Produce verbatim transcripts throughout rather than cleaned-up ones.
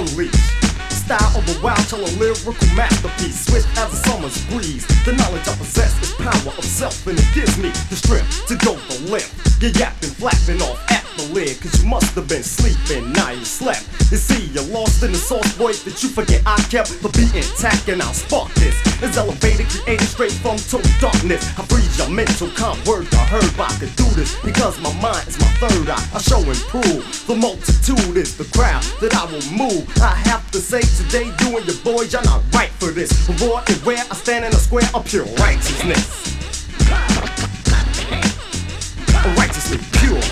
unleash. Style of a wild, tell a lyrical masterpiece, swift as a summer's breeze. The knowledge I possess is power of self, and it gives me the strength to go the length. You're yapping, flapping off at the lid, cause you must have been sleeping, now you slept. You see, you're lost in the sauce, boy, that you forget I kept. But be intact and I'll spark this. It's elevated, created straight from total darkness. I freeze your mental calm words I heard, but I could do this because my mind is my third eye. I show and prove, the multitude is the crowd that I will move. I have to say today, you and your boys, you're not right for this. Raw and where I stand in a square of pure righteousness. Righteously pure.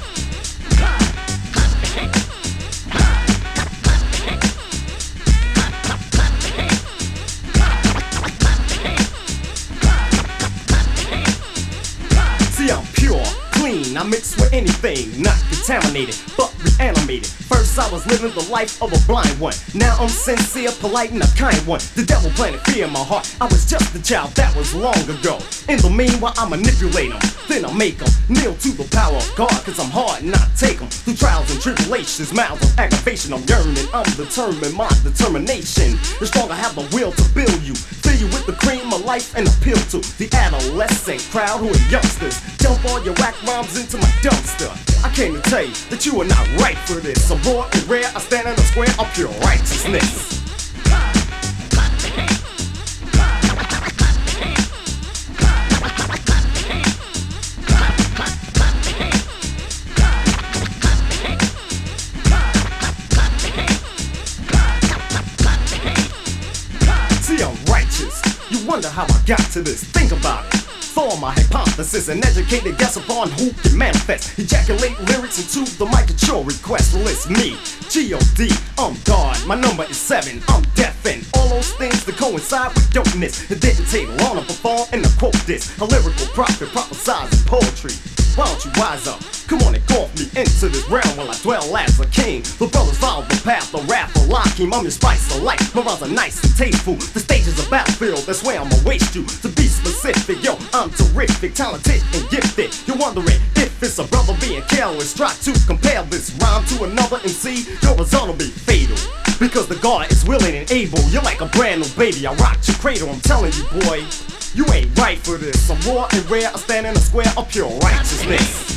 See, I'm pure, clean, I mix with anything, not contaminated, but reanimated. First I was living the life of a blind one, now I'm sincere, polite, and a kind one. The devil planted fear in my heart, I was just a child, that was long ago. In the meanwhile I manipulate them, then I make them kneel to the power of God, cause I'm hard and I take them through trials and tribulations, miles of aggravation. I'm yearning, I'm determined, my determination is strong, I have the will to build you, fill you with the cream of life and appeal to the adolescent crowd who are youngsters. Dump all your whack rhymes into my dumpster. I came to tell you that you are not right for this. I'm raw and rare, I stand in a square of pure righteousness. See, I'm righteous. You wonder how I got to this. Think about it. Form my hypothesis, an educated guess upon who can manifest. Ejaculate lyrics into the mic at your request. Well, it's me, G O D, I'm God. My number is seven, I'm deaf and all those things that coincide with dopeness. It didn't take long to perform and to quote this. A lyrical prophet prophesizing poetry. Why don't you wise up? Come on and call me into this realm while I dwell as a king. The brothers follow the path, the wrath of Lakim. I'm your spice of life, my rhymes are nice and tasteful. The stage is a battlefield, that's where I'ma waste you. To be specific, yo, I'm terrific, talented and gifted. You're wondering if it's a brother being careless. Try to compare this rhyme to another M C, your result will be fatal. Because the God is willing and able. You're like a brand new baby, I rock your cradle. I'm telling you, boy, you ain't right for this. I'm raw and rare, I stand in a square of pure righteousness.